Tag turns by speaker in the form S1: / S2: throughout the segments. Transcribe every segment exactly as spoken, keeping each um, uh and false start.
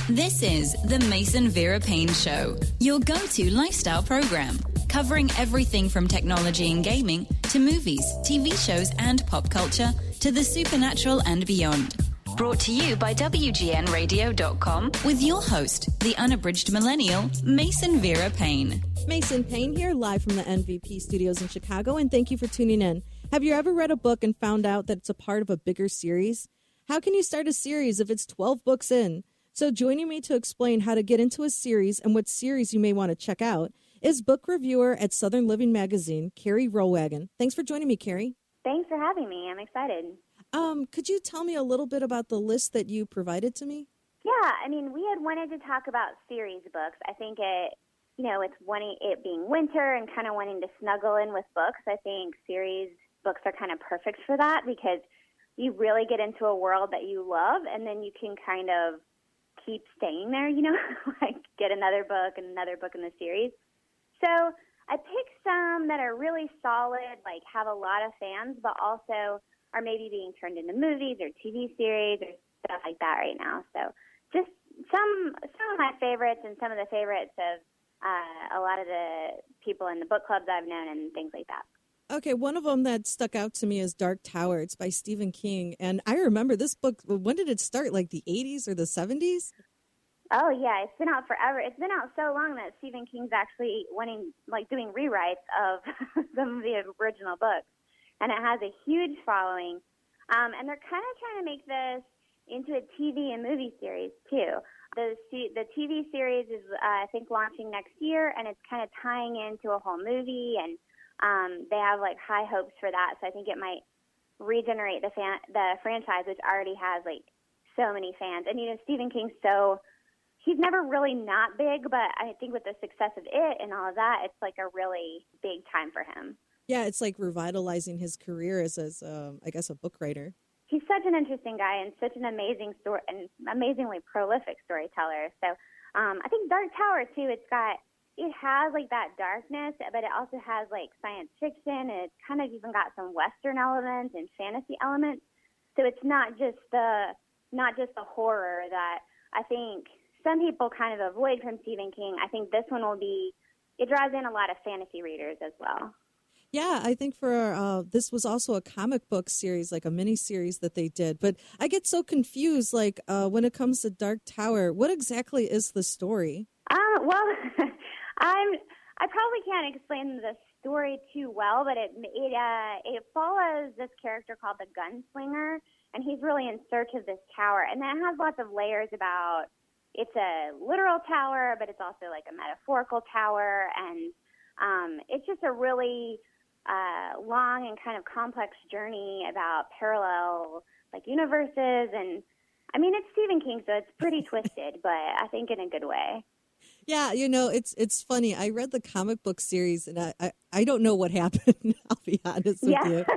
S1: This is the Mason Vera Payne Show, your go-to lifestyle program, covering everything from technology and gaming to movies, T V shows, and pop culture to the supernatural and beyond. Brought to you by W G N radio dot com with your host, the unabridged millennial, Mason Vera Payne.
S2: Mason Payne here, live from the N V P studios in Chicago, and thank you for tuning in. Have you ever read a book and found out that it's a part of a bigger series? How can you start a series if it's twelve books in? So joining me to explain how to get into a series and what series you may want to check out is book reviewer at Southern Living Magazine, Carrie Rowagen. Thanks for joining me, Carrie.
S3: Thanks for having me. I'm excited.
S2: Um, could you tell me a little bit about the list that you provided to me?
S3: Yeah, I mean, we had wanted to talk about series books. I think it, you know, it's wanting it being winter and kind of wanting to snuggle in with books. I think series books are kind of perfect for that because you really get into a world that you love, and then you can kind of keep staying there, you know, like get another book and another book in the series. So I picked some that are really solid, like have a lot of fans, but also are maybe being turned into movies or T V series or stuff like that right now. So just some some of my favorites and some of the favorites of uh, a lot of the people in the book clubs I've known and things like that.
S2: Okay, one of them that stuck out to me is Dark Tower. It's by Stephen King. And I remember this book, when did it start, like the eighties or the seventies?
S3: Oh, yeah, it's been out forever. It's been out so long that Stephen King's actually wanting, like doing rewrites of some of the original books. And it has a huge following. Um, and they're kind of trying to make this into a T V and movie series, too. The, the T V series is, uh, I think, launching next year, and it's kind of tying into a whole movie, and Um, they have like high hopes for that, so I think it might regenerate the fan, the franchise, which already has like so many fans. And you know, Stephen King's so he's never really not big, but I think with the success of it and all of that, it's like a really big time for him.
S2: Yeah, it's like revitalizing his career as, as um, I guess, a book writer.
S3: He's such an interesting guy and such an amazing story and amazingly prolific storyteller. So um, I think Dark Tower too. It's got It has, like, that darkness, but it also has, like, science fiction, and it's kind of even got some Western elements and fantasy elements. So it's not just the not just the horror that I think some people kind of avoid from Stephen King. I think this one will be, it draws in a lot of fantasy readers as well.
S2: Yeah, I think for uh, this was also a comic book series, like a mini series that they did. But I get so confused, like, uh, when it comes to Dark Tower, what exactly is the story?
S3: Uh, well... I'm. I probably can't explain the story too well, but it it uh, it follows this character called the Gunslinger, and he's really in search of this tower, and that has lots of layers about. It's a literal tower, but it's also like a metaphorical tower, and um, it's just a really uh, long and kind of complex journey about parallel like universes, and I mean it's Stephen King, so it's pretty twisted, but I think in a good way.
S2: Yeah, you know, it's it's funny. I read the comic book series, and I, I, I don't know what happened. I'll be honest with
S3: yeah.
S2: you.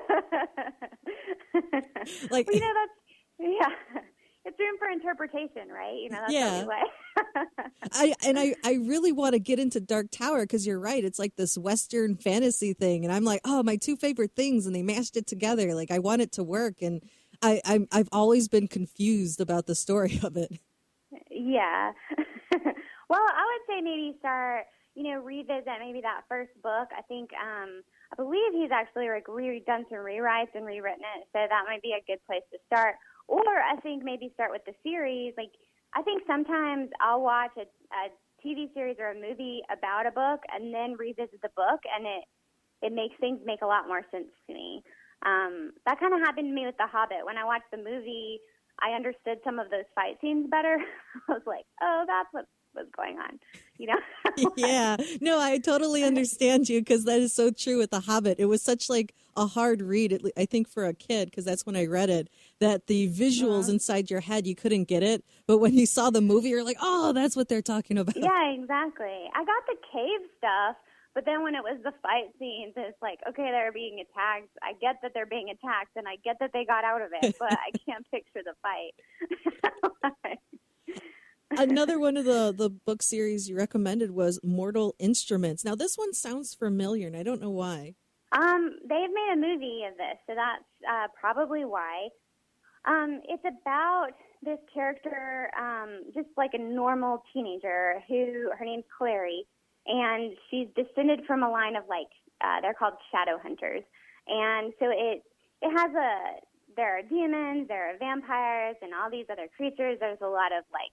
S2: Like,
S3: well, you know, that's, yeah, it's room for interpretation, right? You know, that's
S2: yeah.
S3: the only way.
S2: I And I, I really want to get into Dark Tower because you're right. It's like this Western fantasy thing. And I'm like, oh, my two favorite things. And they mashed it together. Like, I want it to work. And I, I'm, I've always been confused about the story of it.
S3: Yeah. Well, I would say maybe start, you know, revisit maybe that first book. I think, um, I believe he's actually like re- done some rewrites and rewritten it, so that might be a good place to start. Or I think maybe start with the series. Like, I think sometimes I'll watch a, a T V series or a movie about a book and then revisit the book, and it it makes things make a lot more sense to me. Um, that kind of happened to me with The Hobbit. When I watched the movie, I understood some of those fight scenes better. I was like, oh, that's what was going on, you know?
S2: Yeah, no, I totally understand you because that is so true with The Hobbit. It was such like a hard read, I think, for a kid, because that's when I read it, that the visuals uh-huh. inside your head, you couldn't get it. But when you saw the movie, you're like, oh, that's what they're talking about.
S3: Yeah, exactly. I got the cave stuff, but then when it was the fight scenes, it's like, okay, they're being attacked. I get that they're being attacked, and I get that they got out of it, but I can't picture the fight.
S2: Another one of the, the book series you recommended was Mortal Instruments. Now, this one sounds familiar, and I don't know why.
S3: Um, they've made a movie of this, so that's uh, probably why. Um, it's about this character, um, just like a normal teenager who, her name's Clary, and she's descended from a line of like, uh, they're called shadow hunters. And so it, it has a, there are demons, there are vampires, and all these other creatures. There's a lot of like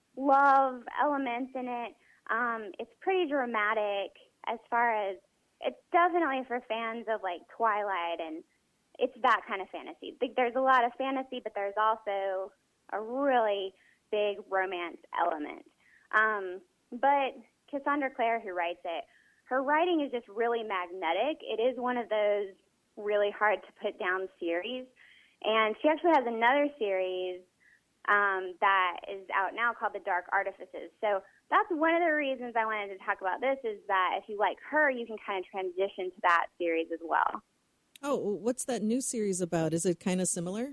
S3: love elements in it. Um, it's pretty dramatic as far as, it's definitely for fans of like Twilight, and it's that kind of fantasy. There's a lot of fantasy, but there's also a really big romance element. Um, but Cassandra Clare, who writes it, her writing is just really magnetic. It is one of those really hard to put down series. And she actually has another series um, that is out now called The Dark Artifices. So that's one of the reasons I wanted to talk about this, is that if you like her, you can kind of transition to that series as well.
S2: Oh, what's that new series about? Is it kind of similar?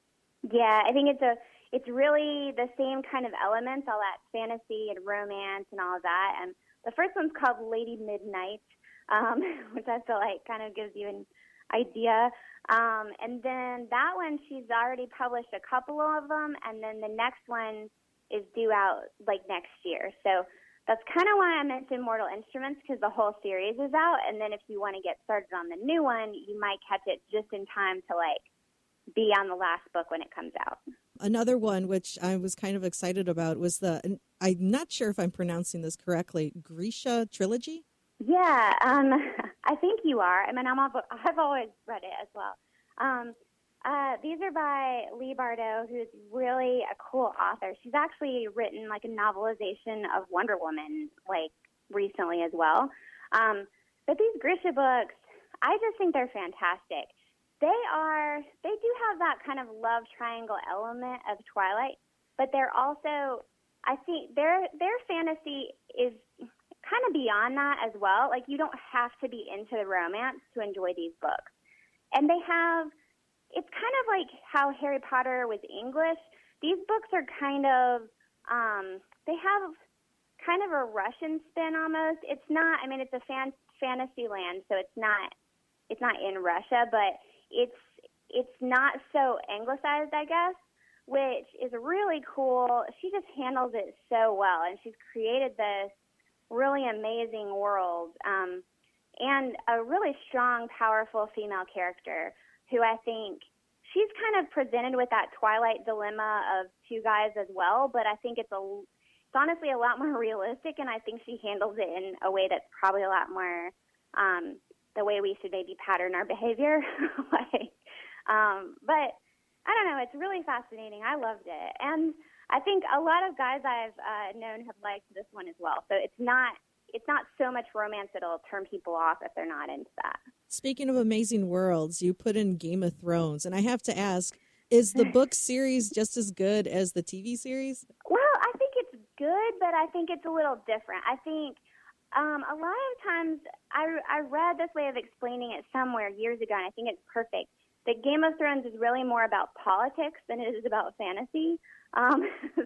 S3: Yeah, I think it's a it's really the same kind of elements, all that fantasy and romance and all of that. And the first one's called Lady Midnight, um, which I feel like kind of gives you an idea. Um, and then that one, she's already published a couple of them, and then the next one is due out like next year. So that's kind of why I mentioned Mortal Instruments, because the whole series is out. And then if you want to get started on the new one, you might catch it just in time to like be on the last book when it comes out.
S2: Another one, which I was kind of excited about, was the, and I'm not sure if I'm pronouncing this correctly, Grisha trilogy?
S3: Yeah, um, I think you are. I mean, I'm all, I've always read it as well. Um, uh, these are by Leigh Bardugo, who's really a cool author. She's actually written like a novelization of Wonder Woman like recently as well. Um, but these Grisha books, I just think they're fantastic. They are, they do have that kind of love triangle element of Twilight, but they're also, I think their their fantasy is kind of beyond that as well. Like, you don't have to be into the romance to enjoy these books. And they have, it's kind of like how Harry Potter was English. These books are kind of, um, they have kind of a Russian spin almost. It's not, I mean, it's a fan, fantasy land, so it's not, it's not in Russia, but it's, it's not so anglicized, I guess, which is really cool. She just handles it so well, and she's created this really amazing world, um, and a really strong, powerful female character who I think she's kind of presented with that Twilight dilemma of two guys as well, but I think it's a, it's honestly a lot more realistic, and I think she handles it in a way that's probably a lot more um, the way we should maybe pattern our behavior. like, um, but I don't know, it's really fascinating. I loved it, and I think a lot of guys I've uh, known have liked this one as well. So it's not it's not so much romance that'll turn people off if they're not into that.
S2: Speaking of amazing worlds, you put in Game of Thrones, and I have to ask, is the book series just as good as the T V series?
S3: Well, I think it's good, but I think it's a little different. I think um, a lot of times I, I read this way of explaining it somewhere years ago, and I think it's perfect. That Game of Thrones is really more about politics than it is about fantasy. Um,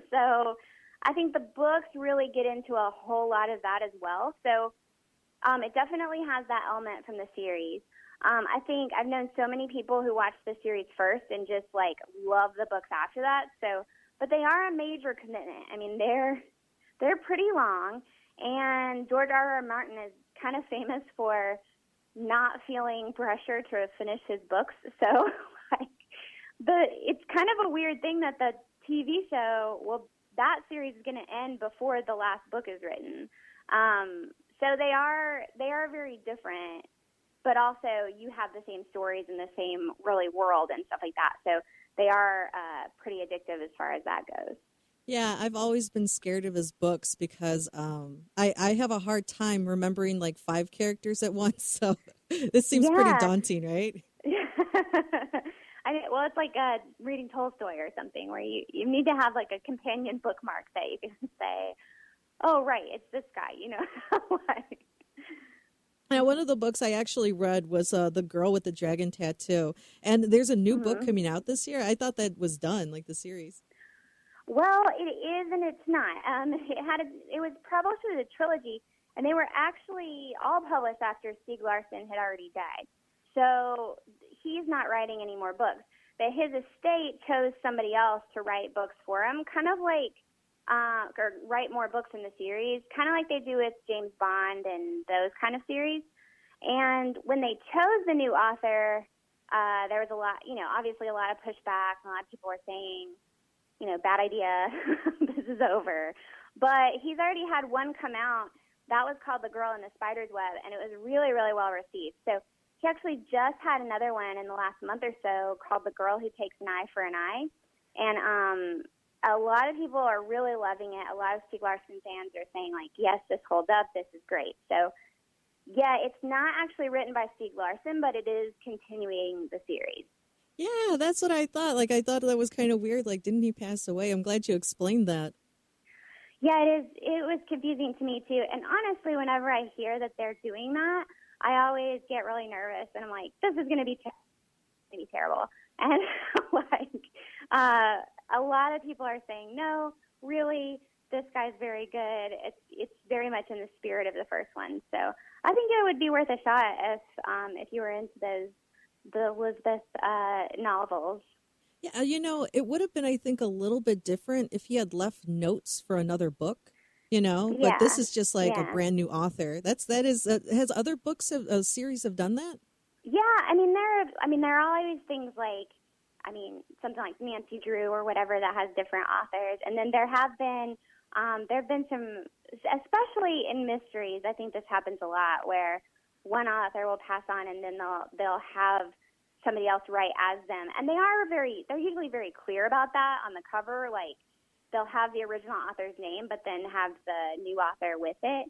S3: so I think the books really get into a whole lot of that as well. So um, it definitely has that element from the series. Um, I think I've known so many people who watch the series first and just like love the books after that. So, but they are a major commitment. I mean, they're they're pretty long, and George R. R. Martin is kind of famous for not feeling pressure to finish his books. So, like, the it's kind of a weird thing that the T V show, well, that series is going to end before the last book is written. Um, so they are they are very different, but also you have the same stories and the same really world and stuff like that. So they are uh, pretty addictive as far as that goes.
S2: Yeah, I've always been scared of his books because um, I, I have a hard time remembering like five characters at once. So this seems
S3: yeah.
S2: pretty daunting, right?
S3: I mean, well, it's like uh, reading Tolstoy or something, where you, you need to have like a companion bookmark that you can say, oh, right, it's this guy, you know. like,
S2: Now, one of the books I actually read was uh, The Girl with the Dragon Tattoo. And there's a new mm-hmm. book coming out this year. I thought that was done, like the series.
S3: Well, it is and it's not. Um, it had a, it was published as a trilogy, and they were actually all published after Stieg Larsson had already died. So he's not writing any more books. that his estate chose somebody else to write books for him, kind of like, uh, or write more books in the series, kind of like they do with James Bond and those kind of series. And when they chose the new author, uh, there was a lot, you know, obviously a lot of pushback, and a lot of people were saying, you know, bad idea, this is over. But he's already had one come out. That was called The Girl in the Spider's Web, and it was really, really well received. So he actually just had another one in the last month or so called The Girl Who Takes an Eye for an Eye. And um, a lot of people are really loving it. A lot of Stieg Larsson fans are saying, like, yes, this holds up. This is great. So, yeah, it's not actually written by Stieg Larsson, but it is continuing the series.
S2: Yeah, that's what I thought. Like, I thought that was kind of weird. Like, didn't he pass away? I'm glad you explained that.
S3: Yeah, it is. It was confusing to me, too. And honestly, whenever I hear that they're doing that, I always get really nervous. And I'm like, this is going to be, ter- be terrible. And, like, uh, a lot of people are saying, no, really, this guy's very good. It's it's very much in the spirit of the first one. So I think it would be worth a shot if um, if you were into those the Elizabeth uh, novels.
S2: Yeah, you know, it would have been, I think, a little bit different if he had left notes for another book, you know.
S3: Yeah.
S2: But this is just like
S3: yeah.
S2: a brand new author. That's that is uh, has other books of a series have done that?
S3: Yeah, I mean there. I mean there are always things like, I mean something like Nancy Drew or whatever that has different authors, and then there have been um, there have been some, especially in mysteries. I think this happens a lot where one author will pass on, and then they'll they'll have somebody else write as them, and they are very they're usually very clear about that on the cover. Like they'll have the original author's name, but then have the new author with it.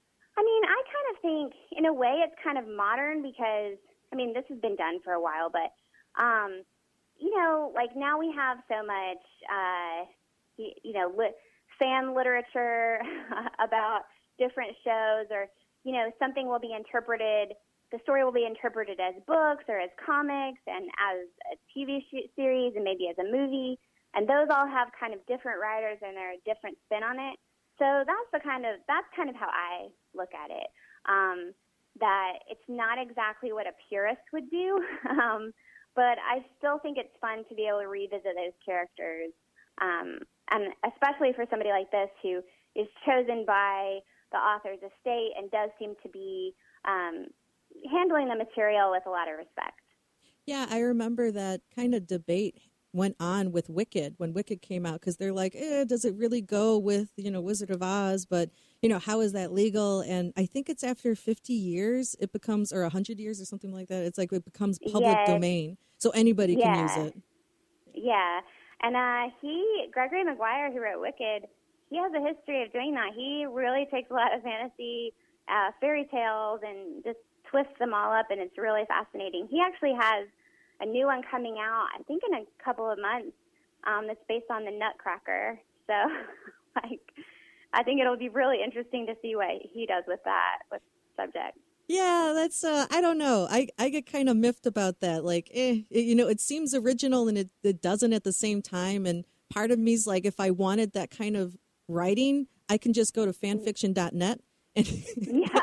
S3: I mean, I kind of think in a way it's kind of modern because I mean this has been done for a while, but um, you know, like now we have so much uh, you, you know lit, fan literature about different shows, or you know something will be interpreted. The story will be interpreted as books or as comics and as a T V series and maybe as a movie. And those all have kind of different writers and they're a different spin on it. So that's the kind of, that's kind of how I look at it. Um, that it's not exactly what a purist would do. um, but I still think it's fun to be able to revisit those characters. Um, and especially for somebody like this who is chosen by the author's estate and does seem to be, um, handling the material with a lot of respect.
S2: Yeah, I remember that kind of debate went on with Wicked when Wicked came out because they're like, eh, does it really go with, you know, Wizard of Oz? But, you know, how is that legal? And I think it's after fifty years it becomes, or one hundred years or something like that. It's like it becomes public
S3: yes.
S2: domain. So anybody
S3: yeah.
S2: can use it.
S3: Yeah. And uh, he, Gregory Maguire, who wrote Wicked, he has a history of doing that. He really takes a lot of fantasy uh, fairy tales and just twists them all up, and it's really fascinating. He actually has a new one coming out, I think in a couple of months, um, that's based on the Nutcracker. So, like, I think it'll be really interesting to see what he does with that, with subject.
S2: Yeah, that's, uh, I don't know. I, I get kind of miffed about that. Like, eh, it, you know, it seems original and it, it doesn't at the same time. And part of me's like, if I wanted that kind of writing, I can just go to fanfiction dot net. And
S3: yeah.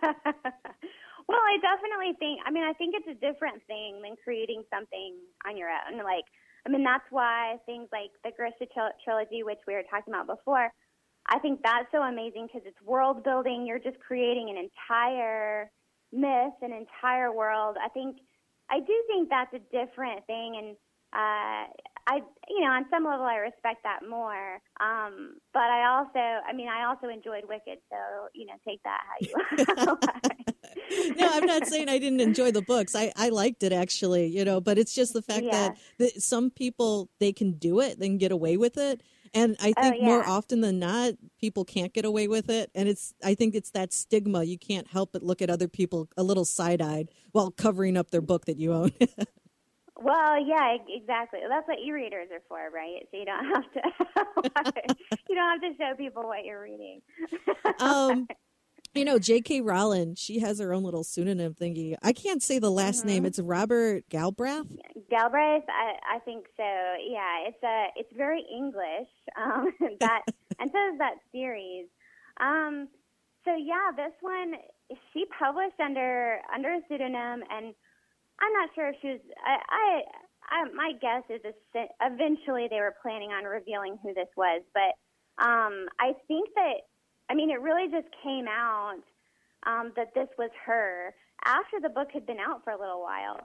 S3: Well, I definitely think, I mean, I think it's a different thing than creating something on your own. Like, I mean, that's why things like the Grisha trilogy, which we were talking about before, I think that's so amazing because it's world building. You're just creating an entire myth, an entire world. I think, I do think that's a different thing. And, uh, I, you know, on some level I respect that more. Um, but I also, I mean, I also enjoyed Wicked. So, you know, take that how you
S2: No, I'm not saying I didn't enjoy the books. I, I liked it actually, you know, but it's just the fact
S3: yeah.
S2: that, that some people, they can do it, they can get away with it. And I think
S3: oh, yeah.
S2: more often than not, people can't get away with it. And it's, I think it's that stigma. You can't help but look at other people a little side-eyed while covering up their book that you own.
S3: Well, yeah, exactly. That's what e-readers are for, right? So you don't have to, you don't have to show people what you're reading.
S2: um, you know, J K. Rowling, she has her own little pseudonym thingy. I can't say the last mm-hmm. name. It's Robert Galbraith.
S3: Galbraith, I, I think so. Yeah, it's a, it's very English. Um, that and so is that series. Um, so yeah, this one she published under under a pseudonym and. I'm not sure if she was. I, I I, my guess is that eventually they were planning on revealing who this was. But um, I think that, I mean, it really just came out um, that this was her after the book had been out for a little while.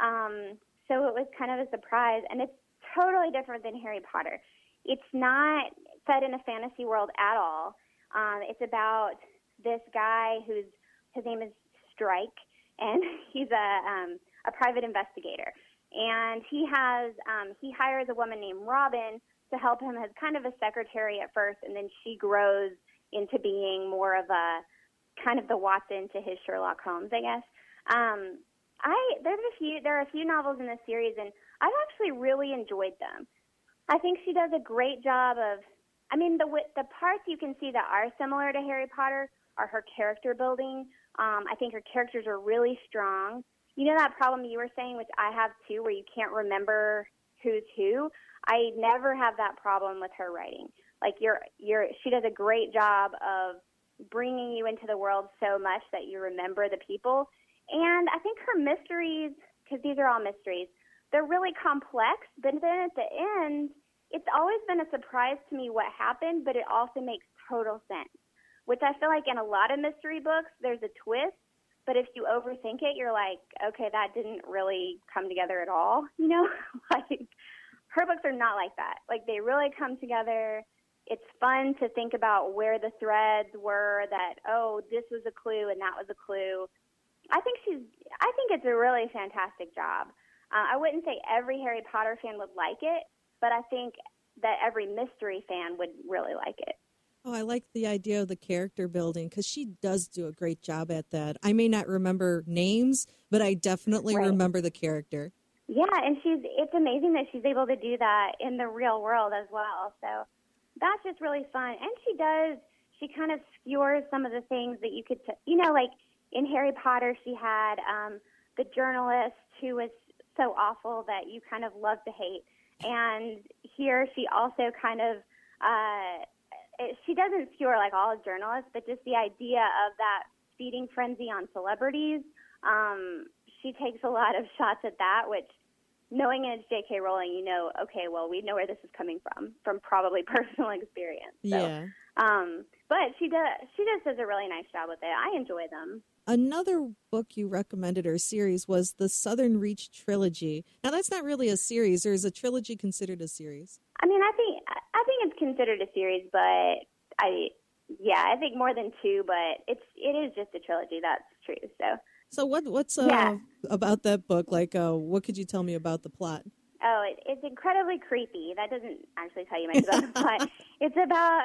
S3: Um, so it was kind of a surprise. And it's totally different than Harry Potter. It's not set in a fantasy world at all. Um, it's about this guy who's, his name is Strike, and he's a, um, a private investigator. And he has, um, he hires a woman named Robin to help him as kind of a secretary at first, and then she grows into being more of a, kind of the Watson to his Sherlock Holmes, I guess. Um, I, there's a few, there are a few novels in this series, and I've actually really enjoyed them. I think she does a great job of, I mean, the the parts you can see that are similar to Harry Potter are her character building. Um, I think her characters are really strong. You know that problem you were saying, which I have too, where you can't remember who's who? I never have that problem with her writing. Like, you're, you're, she does a great job of bringing you into the world so much that you remember the people. And I think her mysteries, because these are all mysteries, they're really complex, but then at the end, it's always been a surprise to me what happened, but it also makes total sense, which I feel like in a lot of mystery books, there's a twist, but if you overthink it, you're like, okay, that didn't really come together at all, you know? Like, her books are not like that. Like, they really come together. It's fun to think about where the threads were that, oh, this was a clue and that was a clue. I think she's, I think it's a really fantastic job. Uh, I wouldn't say every Harry Potter fan would like it, but I think that every mystery fan would really like it.
S2: Oh, I like the idea of the character building because she does do a great job at that. I may not remember names, but I definitely
S3: right.
S2: remember the character.
S3: Yeah, and she's it's amazing that she's able to do that in the real world as well. So that's just really fun. And she does, she kind of skewers some of the things that you could, t- you know, like in Harry Potter, she had um, the journalist who was so awful that you kind of love to hate. And here she also kind of, uh, it, she doesn't skewer like all journalists, but just the idea of that feeding frenzy on celebrities, um, she takes a lot of shots at that, which knowing it's J K. Rowling, you know, okay, well, we know where this is coming from, from probably personal experience. So,
S2: yeah.
S3: Um, but she does, she just does a really nice job with it. I enjoy them.
S2: Another book you recommended or series was the Southern Reach trilogy. Now, that's not really a series, or is a trilogy considered a series?
S3: I mean, I think I think it's considered a series, but I, yeah, I think more than two. But it's it is just a trilogy. That's true. So,
S2: so what what's uh,
S3: yeah.
S2: about that book? Like, uh, what could you tell me about the plot?
S3: Oh, it, it's incredibly creepy. That doesn't actually tell you much about the plot. It's about.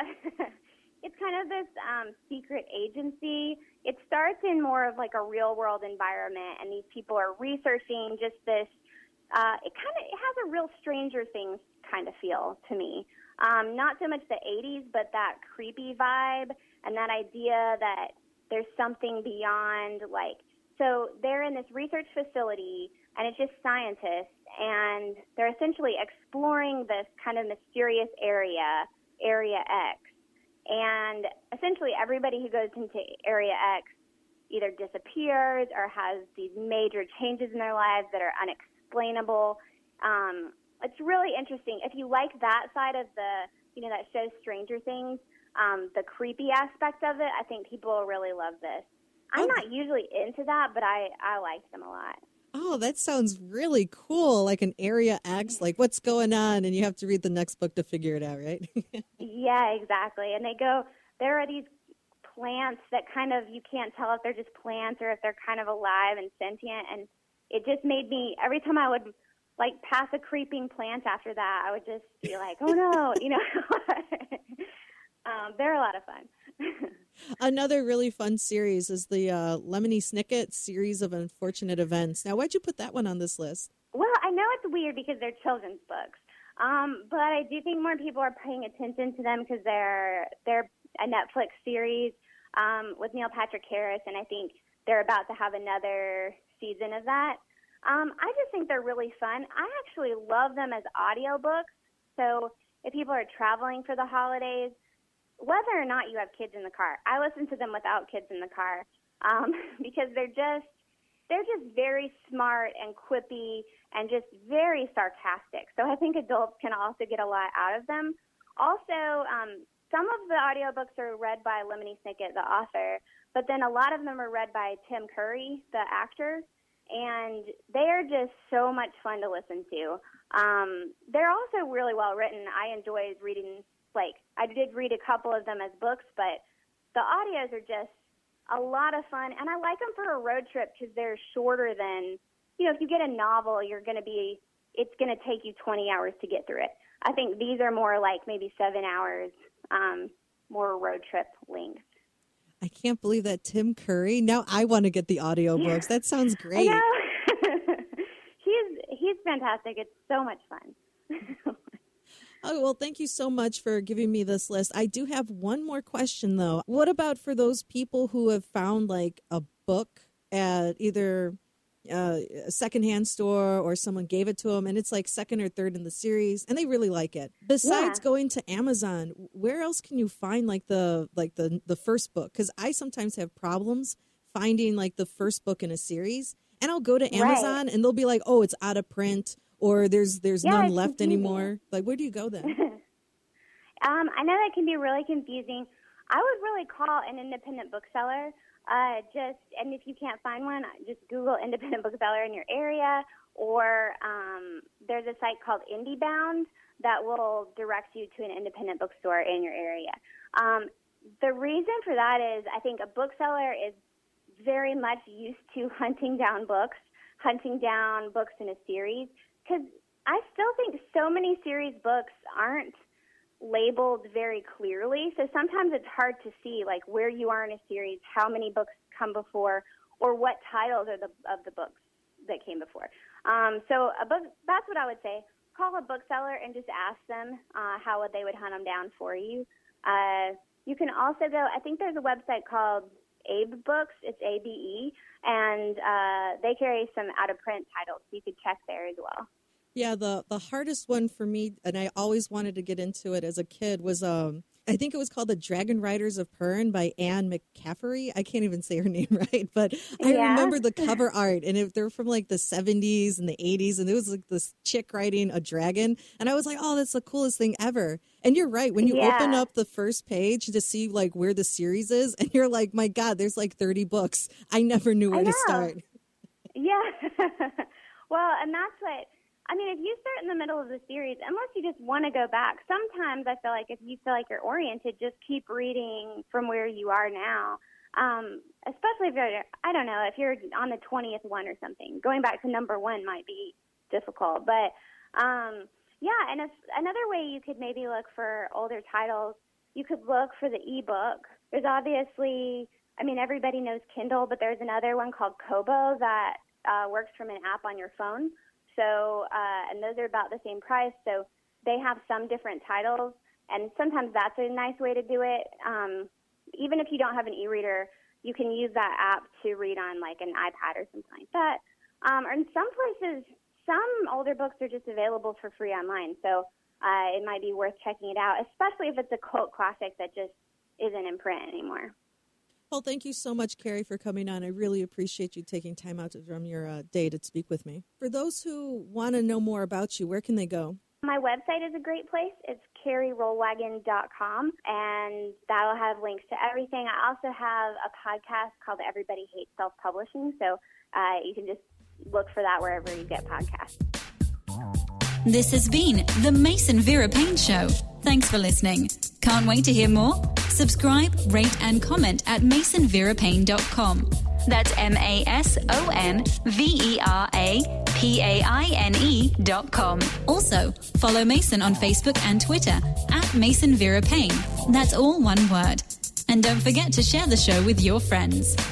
S3: It's kind of this um, secret agency. It starts in more of like a real world environment, and these people are researching just this. Uh, it kind of it has a real Stranger Things kind of feel to me. Um, not so much the eighties, but that creepy vibe and that idea that there's something beyond. Like, so they're in this research facility, and it's just scientists, and they're essentially exploring this kind of mysterious area, Area X. And essentially everybody who goes into Area X either disappears or has these major changes in their lives that are unexplainable. Um, it's really interesting. If you like that side of the, you know, that show Stranger Things, um, the creepy aspect of it, I think people will really love this. I'm not usually into that, but I, I like them a lot.
S2: Oh, that sounds really cool. Like an Area X, like what's going on? And you have to read the next book to figure it out, right?
S3: Yeah, exactly. And they go, there are these plants that kind of, you can't tell if they're just plants or if they're kind of alive and sentient. And it just made me, every time I would like pass a creeping plant after that, I would just be like, oh no, you know, um, they're a lot of fun.
S2: Another really fun series is the uh, Lemony Snicket series of unfortunate events. Now, why'd you put that one on this list?
S3: Well, I know it's weird because they're children's books, um, but I do think more people are paying attention to them because they're they're a Netflix series um, with Neil Patrick Harris, and I think they're about to have another season of that. Um, I just think they're really fun. I actually love them as audiobooks. So if people are traveling for the holidays, whether or not you have kids in the car, I listen to them without kids in the car um, because they're just, they're just very smart and quippy and just very sarcastic. So I think adults can also get a lot out of them. Also, um, some of the audiobooks are read by Lemony Snicket, the author, but then a lot of them are read by Tim Curry, the actor, and they are just so much fun to listen to. Um, they're also really well written. I enjoyed reading, like, I did read a couple of them as books, but the audios are just a lot of fun, and I like them for a road trip because they're shorter than, you know, if you get a novel, you're going to be, it's going to take you twenty hours to get through it. I think these are more like maybe seven hours, um, more road trip length.
S2: I can't believe that Tim Curry. Now I want to get the audiobooks. That sounds great.
S3: I know. he's, he's fantastic. It's so much fun.
S2: Oh, well, thank you so much for giving me this list. I do have one more question, though. What about for those people who have found, like, a book at either uh, a secondhand store or someone gave it to them, and it's, like, second or third in the series, and they really like it? Besides
S3: yeah.
S2: going to Amazon, where else can you find, like, the like the, the first book? Because I sometimes have problems finding, like, the first book in a series, and I'll go to Amazon, right. and they'll be like, oh, it's out of print. Or there's there's
S3: yeah,
S2: none left confusing. anymore. Like, where do you go then?
S3: um, I know that can be really confusing. I would really call an independent bookseller. Uh, just and if you can't find one, just Google independent bookseller in your area. Or um, there's a site called IndieBound that will direct you to an independent bookstore in your area. Um, the reason for that is I think a bookseller is very much used to hunting down books, hunting down books in a series. Because I still think so many series books aren't labeled very clearly. So sometimes it's hard to see, like, where you are in a series, how many books come before, or what titles are the of the books that came before. Um, so a book, that's what I would say. Call a bookseller and just ask them uh, how they would hunt them down for you. Uh, you can also go, I think there's a website called Abe Books. It's A B E. And uh, they carry some out-of-print titles, so you could check there as well.
S2: Yeah, the, the hardest one for me, and I always wanted to get into it as a kid, was um, I think it was called The Dragon Riders of Pern by Anne McCaffrey. I can't even say her name right, but I
S3: yeah.
S2: remember the cover art, and it, they're from like the seventies and the eighties, and it was like this chick riding a dragon, and I was like, oh, that's the coolest thing ever. And you're right, when you
S3: yeah.
S2: open up the first page to see like where the series is, and you're like, my God, there's like thirty books. I never knew where to start.
S3: Yeah. Well, and that's what, I mean, if you start in the middle of the series, unless you just want to go back, sometimes I feel like if you feel like you're oriented, just keep reading from where you are now. Um, especially if you're, I don't know, if you're on the twentieth one or something. Going back to number one might be difficult. But, um, yeah, and if, another way you could maybe look for older titles, you could look for the ebook. There's obviously, I mean, everybody knows Kindle, but there's another one called Kobo that uh, works from an app on your phone. So, uh, and those are about the same price. So they have some different titles, and sometimes that's a nice way to do it. Um, even if you don't have an e-reader, you can use that app to read on like an iPad or something like that. Um, or in some places, some older books are just available for free online. So uh, it might be worth checking it out, especially if it's a cult classic that just isn't in print anymore.
S2: Well, thank you so much, Carrie, for coming on. I really appreciate you taking time out from your uh, day to speak with me. For those who want to know more about you, where can they go?
S3: My website is a great place. It's carrie rollwagon dot com, and that'll have links to everything. I also have a podcast called Everybody Hates Self-Publishing, so uh, you can just look for that wherever you get podcasts.
S1: This has been the Mason Vera Payne Show. Thanks for listening. Can't wait to hear more? Subscribe, rate, and comment at mason vera payne dot com. That's M A S O N V E R A P A I N E dot com. Also, follow Mason on Facebook and Twitter at Mason Vera Payne. That's all one word. And don't forget to share the show with your friends.